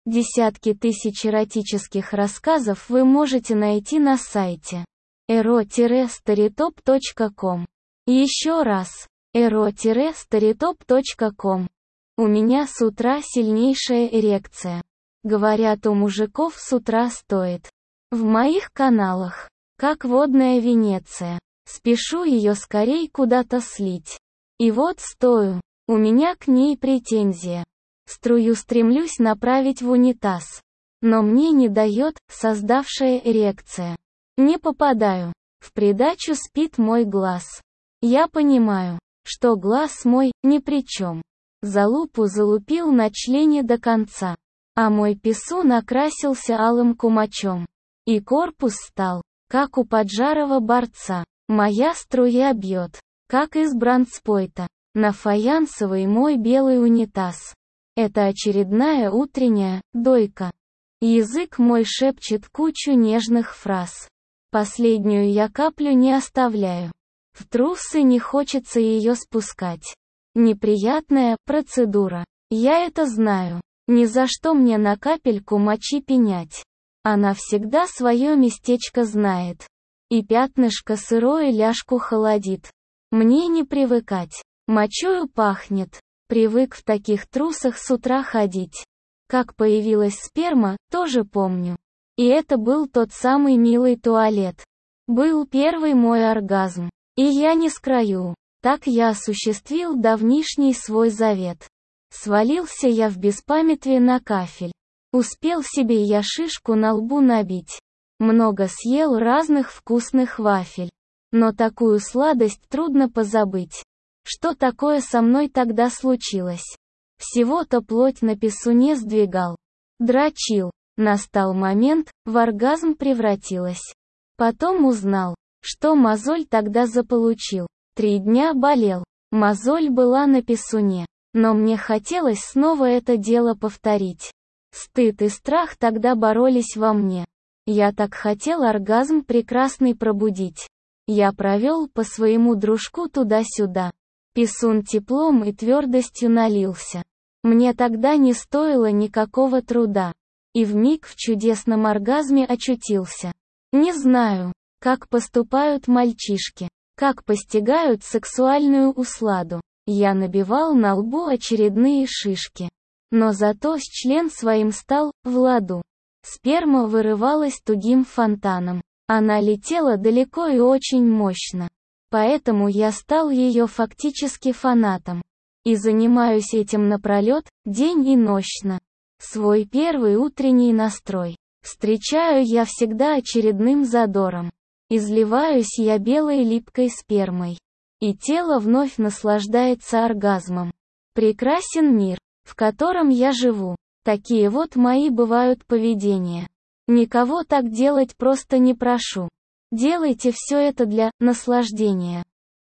Десятки тысяч эротических рассказов вы можете найти на сайте ero-storytop.com. Еще раз, ero-storytop.com. У меня с утра сильнейшая эрекция. Говорят, у мужиков с утра стоит. В моих каналах, как водная Венеция. Спешу ее скорей куда-то слить. И вот стою, у меня к ней претензия. Струю стремлюсь направить в унитаз. Но мне не дает создавшая эрекция. Не попадаю. В придачу спит мой глаз. Я понимаю, что глаз мой ни при чем. Залупу залупил на члене до конца. А мой писун окрасился алым кумачом. И корпус стал, как у поджарого борца. Моя струя бьет, как из бронспойта, на фаянсовый мой белый унитаз. Это очередная утренняя дойка. Язык мой шепчет кучу нежных фраз. Последнюю я каплю не оставляю. В трусы не хочется ее спускать. Неприятная процедура. Я это знаю. Ни за что мне на капельку мочи пенять. Она всегда свое местечко знает. И пятнышко сырое ляжку холодит. Мне не привыкать. Мочою пахнет. Привык в таких трусах с утра ходить. Как появилась сперма, тоже помню. И это был тот самый милый туалет. Был первый мой оргазм. И я не скрою. Так я осуществил давнишний свой завет. Свалился я в беспамятстве на кафель. Успел себе я шишку на лбу набить. Много съел разных вкусных вафель. Но такую сладость трудно позабыть. Что такое со мной тогда случилось? Всего-то плоть на писуне сдвигал. Дрочил. Настал момент, в оргазм превратилась. Потом узнал, что мозоль тогда заполучил. 3 дня болел. Мозоль была на писуне. Но мне хотелось снова это дело повторить. Стыд и страх тогда боролись во мне. Я так хотел оргазм прекрасный пробудить. Я провел по своему дружку туда-сюда. Писун теплом и твердостью налился. Мне тогда не стоило никакого труда. И вмиг в чудесном оргазме очутился. Не знаю, как поступают мальчишки, как постигают сексуальную усладу. Я набивал на лбу очередные шишки. Но зато с член своим стал в ладу. Сперма вырывалась тугим фонтаном. Она летела далеко и очень мощно. Поэтому я стал ее фактически фанатом. И занимаюсь этим напролет, день и нощно. Свой первый утренний настрой встречаю я всегда очередным задором. Изливаюсь я белой липкой спермой. И тело вновь наслаждается оргазмом. Прекрасен мир, в котором я живу. Такие вот мои бывают поведения. Никого так делать просто не прошу. Делайте все это для наслаждения.